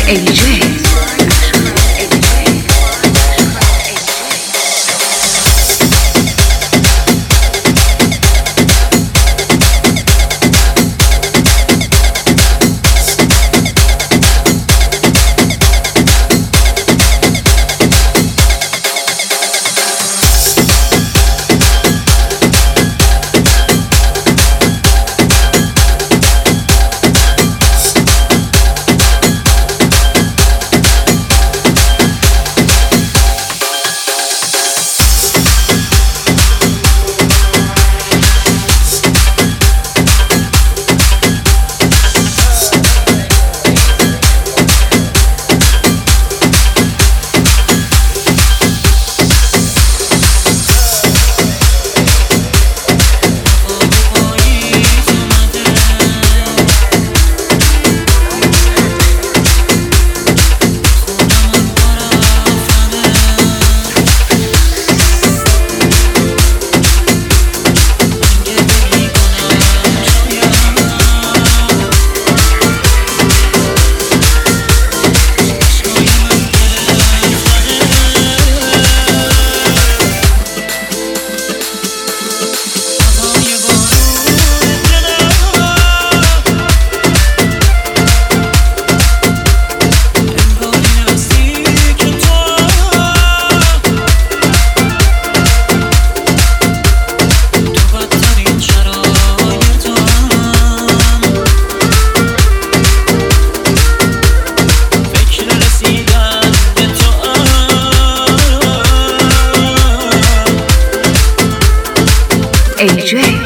AJ. AJ.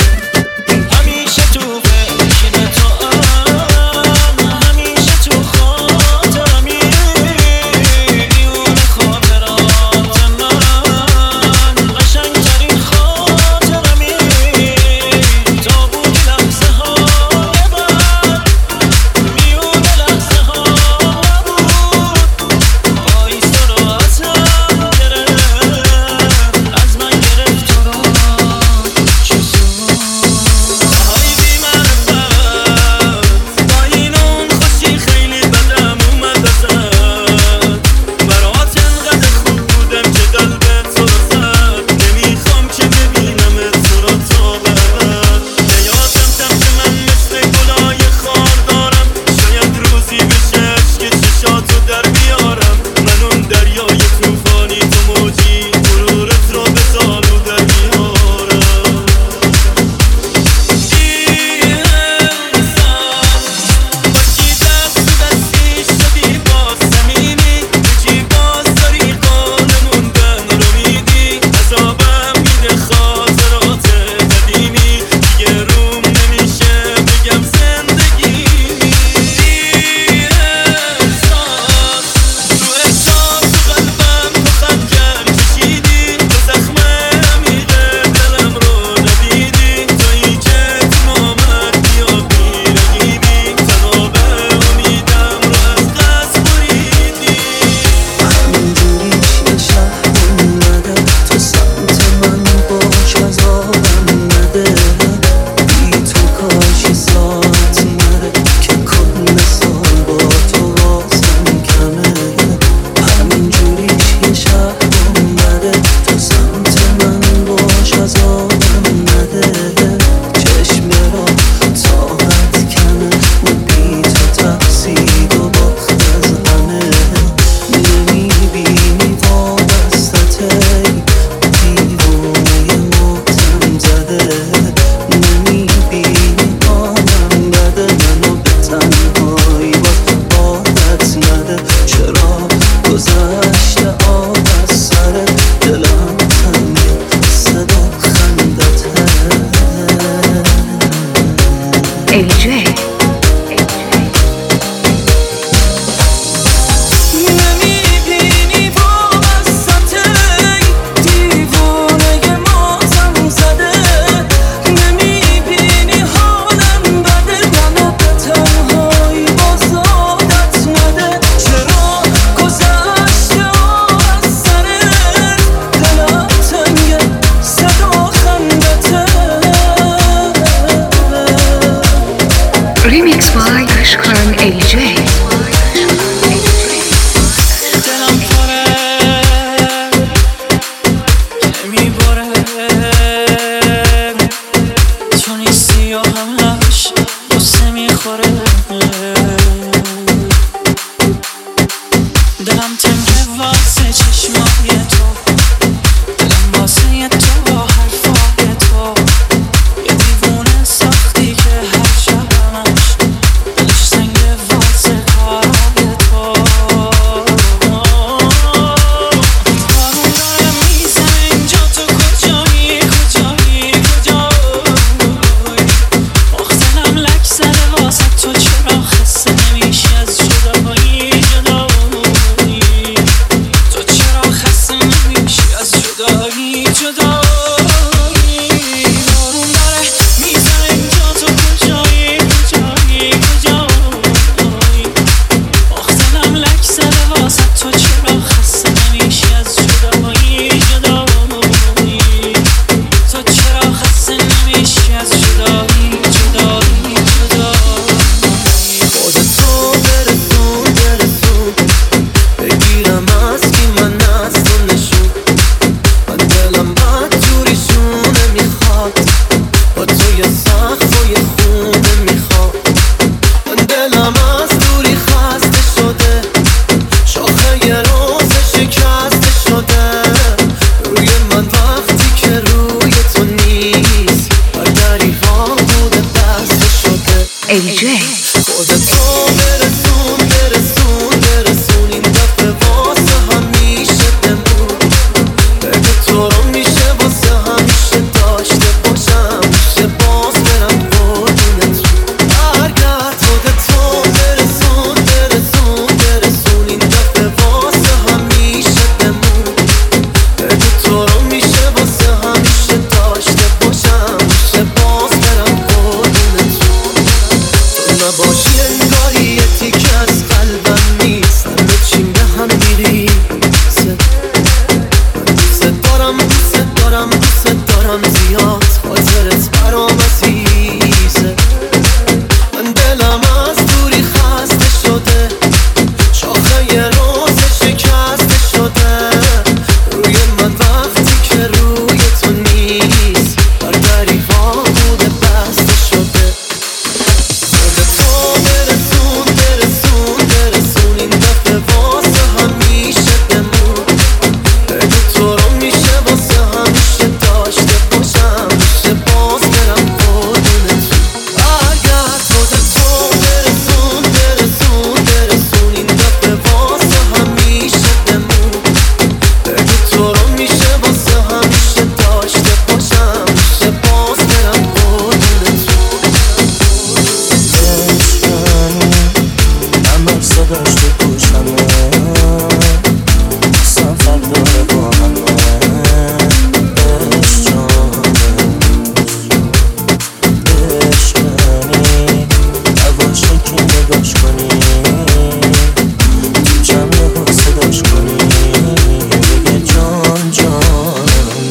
نمیباره، تو نیستی و همش قصه میخوره. دلم تنگه واسه چشمای تو، دلم واسه تو حرفای تو. یه دیوونه ساختی که هر شبمش دلش سنگه واسه کارای تو. بارون داره میزنه اینجا، تو کجایی کجایی کجایی؟ آخ دلم لک زده واسه تو، چرا خسته نمیشی از جدایی جدایی؟ تو چرا خسته نمیشی از جدایی جدایی؟ بارون داره میزنه اینجا، تو کجایی کجایی کجایی؟ آخ دلم لک زده واسه تو، چرا خسته نمیشی از جدایی جدایی؟ تو چرا خسته نمیشی از جدایی جدایی جدایی؟ خودتو برسون بگیرم از کی من از تو نشون. من دلم بد جوریشونه میخواد، با تو یه سقف و یه خونه میخواد. من دلم از دوری خسته شده، شاخه یه روز شکسته شده. روی من وقتی که روی تو نیست، بر دریغا بوده بسته شده. AJ خودتو برسون این دفعه واسه همیشه بمون. بگو تو رو میشه واسه همیشه داشته باشم، میشه باز برم قربونت. برگرد خودتو برسون این دفعه واسه همیشه بمون. بگو تو رو میشه واسه همیشه داشته باشم، میشه باز برم قربونت. تو نباشی انگاری یه تیکه از قلبم نیست، همه چیم به هم میریزه. من دوست دارم زیاد، خاطرت برام عزیزه. من دلم از دوری خسته شده، شاخه یه روز شکسته شده. روی من وقتی که روی تو نیست، بر دریغا بوده بسته شده. خودتو برسون این دفعه واسه همیشه بمون. بگو تو رو میشه واسه همیشه داشته باشم، میشه باز برم قربونت. برگرد خودتو برسون این دفعه واسه همیشه بمون. بگو تو رو میشه واسه همیشه داشته باشم، میشه باز برم قربونت. همه صداش تو گوشمه، سفر داره با همه. عشقانی نباشه که نگاش کنی، تو جمعه با صداش کنی، بگه جان جانم.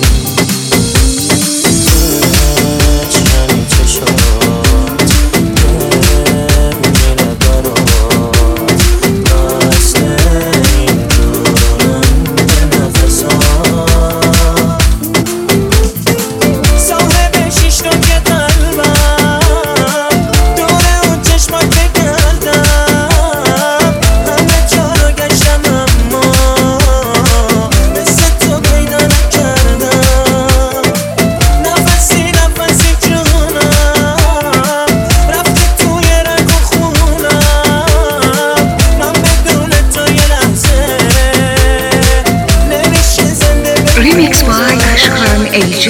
عشقانی چشات میره برات، مثل اینجورم به نفسات. صاحب شیش رو که قلبم دوره اون چشمات بگردم. همه جا رو گشتم اما مثل تو پیدا نکردم. نفسی جونم رفتی توی رگ و خونم. من بدون تو یه لحظه نمیشه زنده بمونم. Remix by Ashkan AJ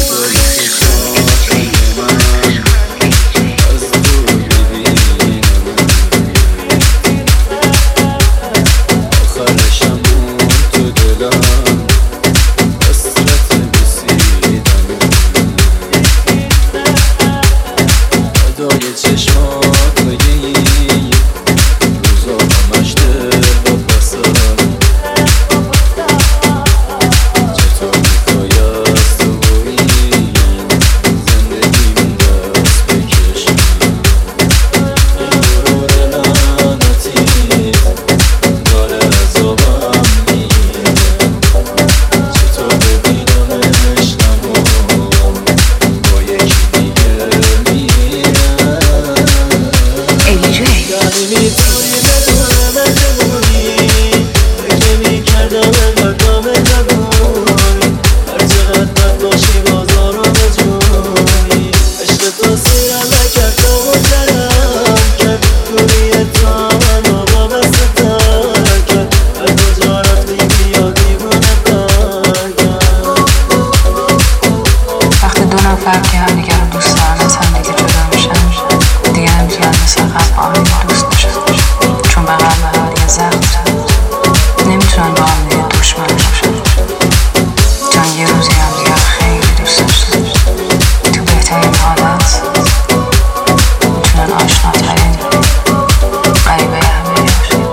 آخرشم تو دلم حسرت بسیدم. فدای چشمات بگی روزا همش دل و بسم. چطور میخوای از تو نفر که هم دیگر رو دوست دارن از هم دیگه جدا میشن دیگه نمیتونن مثل قبل با هم دوست باشن، چون بغل به هم دیگه زخم زدن، نمیتونن با هم دیگه دشمن باشن، چون یه روزی هم دیگه خیلی دوست داشتن. تو بهترین حالت میتونن آشناترین غریبه همه باشن.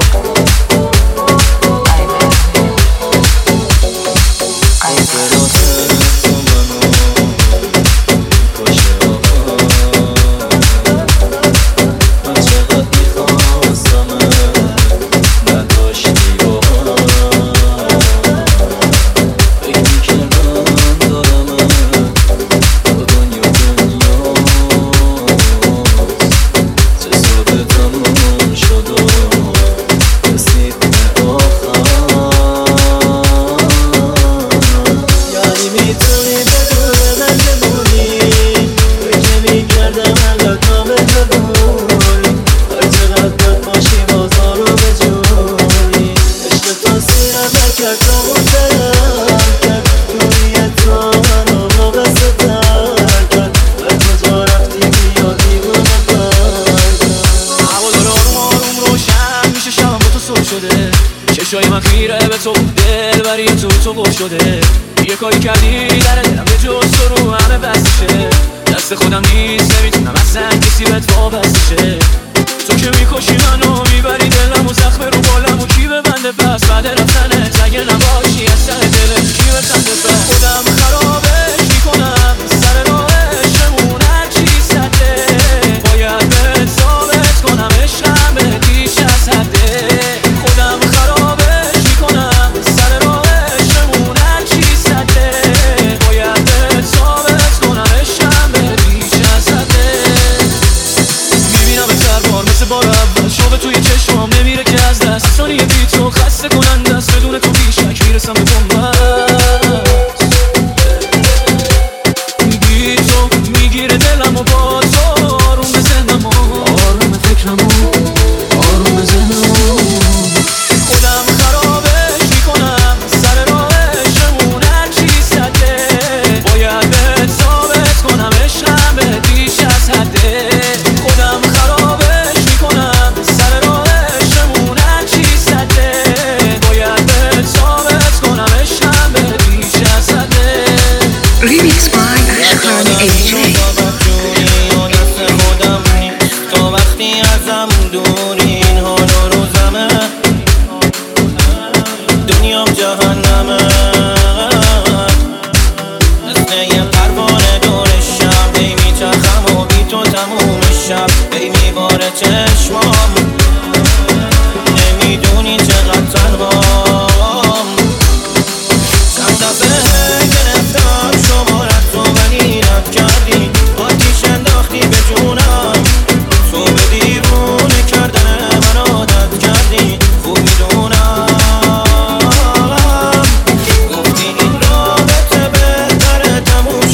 چشای من خیره به تو، دل بری تو گل شده، یه کاری کردی در دلم به جز تو رو همه بستشه، دست خودم نیست نمیتونم اصلا کسی بهت وابستشه. تو که میکشی منو میبری دلم و زخم رو بالم و کی ببنده پس بعد رفتنت اگه نباشی از ته دلت کی بخنده پس خودم خرابش میکنم سر راهشمون هرچی سده باید بهت ثابت کنم عشقم بهت بیش از حده. خودم خرابش میکنم سر راهشمون هرچی سده باید بهت ثابت کنم عشقم بهت بیش از حده. میبینم بهتر بار مثل بار اول شوق توی چشمام نمیره که از دست ثانیه بی تو خسته کننده است بدون تو بیشک میرسم به بنبست بی تو میگیره دلم و با تو آروم به ذهنم و آروم فکرم و آروم به ذهنم خودم خرابش میکنم سر راهشمون هرچی سده باید بهت ثابت کنم عشقم بهت بیش از حده. خودم خرابش میکنم سر راهشمون هرچی سده باید بهت ثابت کنم عشقم بهت بیش از حده. Remix by Ashkan AJ. تو وقتی ازم دوری این حال و روزمه دنیام جهنمه مثل یه پروانه دور شب ای میچرخم و بی تو تموم شب ای میباره چشمام نمیدونی چقدر تنهام چند دفعه گرفتم شمارت رو ولی رد کردی آتیش انداختی به جونم تو به دیوونه کردن من عادت کردی خوب میدونم گفتی این رابطه بهتره تموم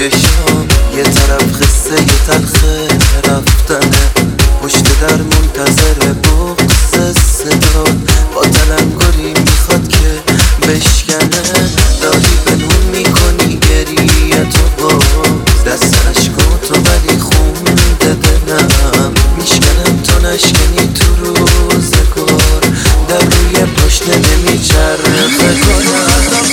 چشام یه طرف قصه یه تلخه رفتنه، پشت در منتظر بغض صدا با تلنگری میخواد که بشکنه. داری بنون میکنی گریه تو باز، دست عشقاتو ولی خونده دلم میشکنم تا نشکنی تو روزگار، در روی پاشنه نمیچرخه کنم.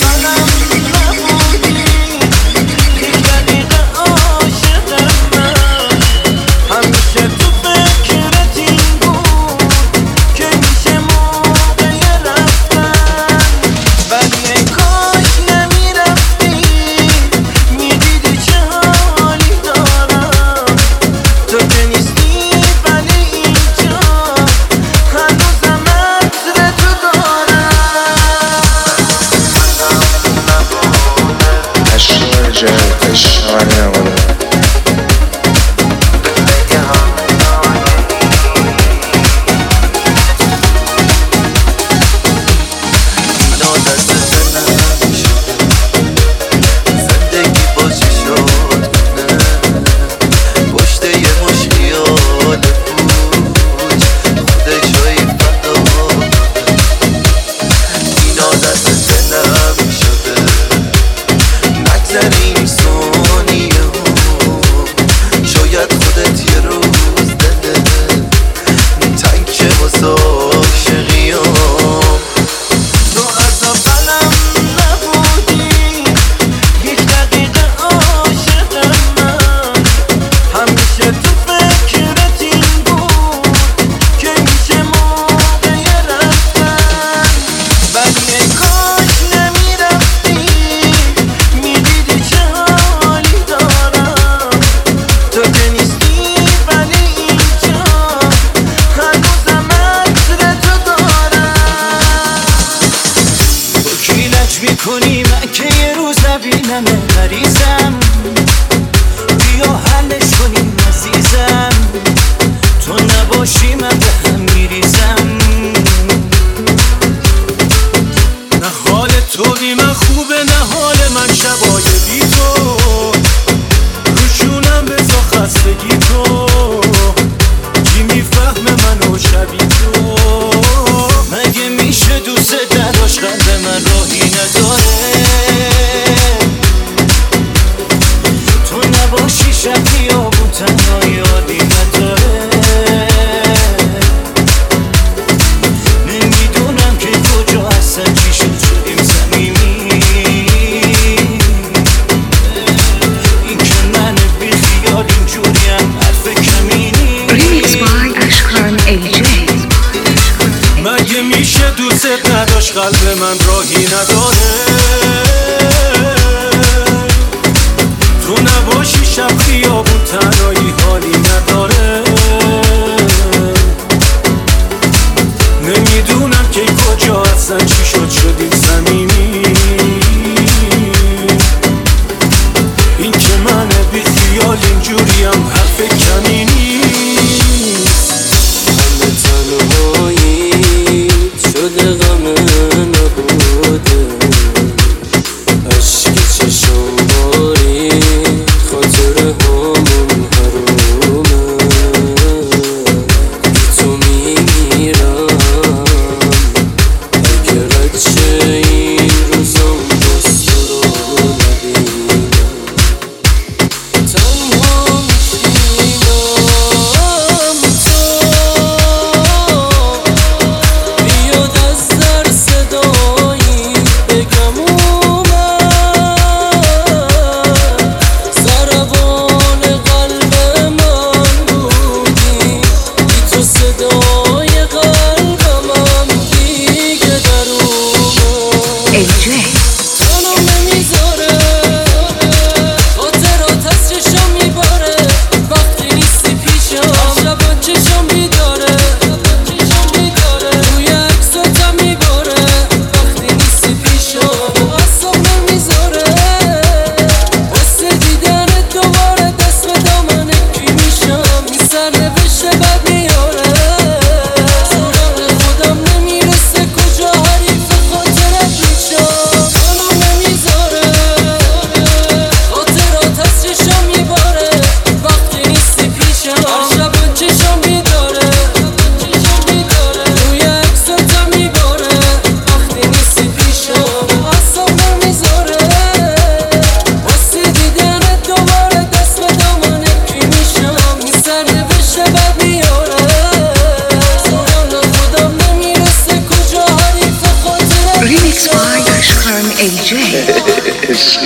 میکنی من که یه روز نبینم مریضم، بیا حلش کنیم عزیزم، تو نباشی من به هم میریزم. نه حال تو بی من خوبه نه حال من شبای بی تو، روشونم بزا خستگی تو، کی میفهمه منو شبی تو؟ مگه میشه دوست نداشت قلب من راهی نداره، تو نباشی شب خیابون تنهایی عادی نداره. نمیدونم که کجا هستن چی شد شدیم صمیمی، این که من بی خیال اینجوریم حرف کمینی. Remix by Ashkan AJ. مگه میشه دوست نداشت قلب من راهی نداره، تو نباشی شب خیابون تنهایی حالی نداره. نمیدونم که کجا هستن چی شد شدیم صمیمی، این که من بی خیال اینجوریم حرف کمی نیست. همه تنهایی شده غم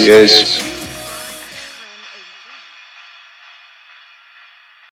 yes.